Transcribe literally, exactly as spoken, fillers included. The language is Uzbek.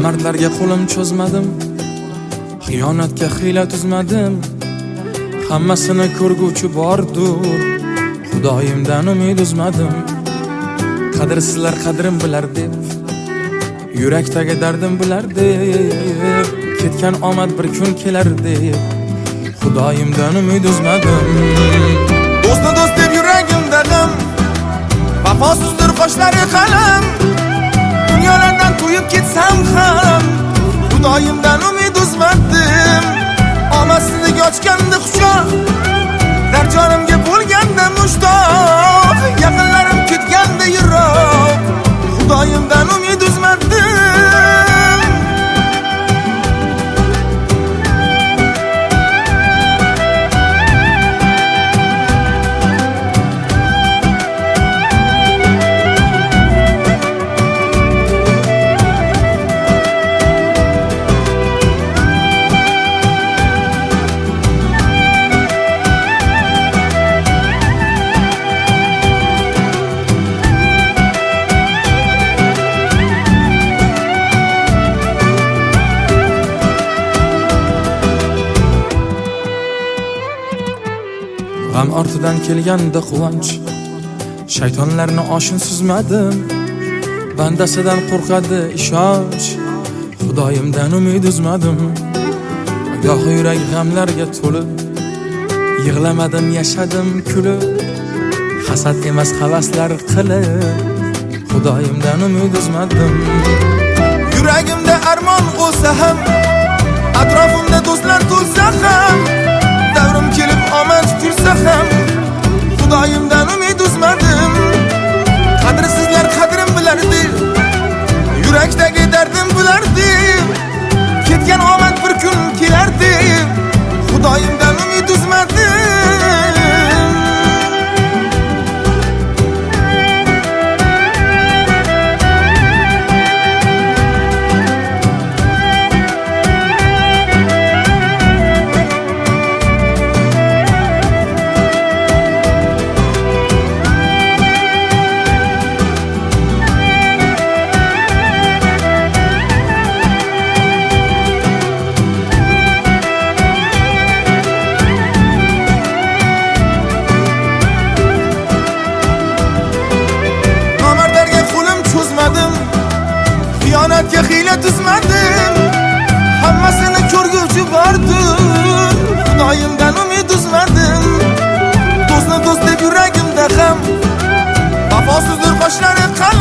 Nomardlarga qo'lim cho'zmadim, xiyonatga hiyla tuzmadim. Hammasini ko'rguvchi bordur, Xudoyimdan umid uzmadim. Qadrsizlar qadrim bilar deb, yurakdagi dardim bilar deb, ketgan omad bir kun kelar deb, Xudoyimdan umid uzmadim. Do'stni do'st deb yuragimda g'am, vafosizdir qoshlari qalam. Dunyolardan to'yib ketsam ham, Xudoyimdan umid uzmadim. Omadsizlik ochganda quchoq, dar jonimga bo'lganda mushtoq, yaqinlarim ketganda yiroq, Xudoyimdan umid uzmadim. G'am ortidan kelganda quvonch, shaytonlarni oshin suzmadim. Bandasidan qo'rqadi ishonch, Xudoyimdan umid uzmadim. Goh yurak g'amlarga to'lib, yig'lamadim, yashadim kulib. Hasad emas havaslar qilib, Xudoyimdan umid uzmadim. Yuragimda armon bo'lsa ham, atrofimda do'stlar to'lsa ham, davrim kelib omad kulsa ham, Xudoyimdan umid uzmadim. Qadrsizlar qadrim bilardi, yurakdagi dardim bilardi, ketgan omad bir kun kelardi, Xudoyimdan umid uzmadim. Xiyonatga hiyla tuzmadim, hammasini ko'rguvchi bordur, Xudoyimdan umid uzmadim. Do'stni do'st deb yuragimda ham, vafosizdir qoshlari qalam.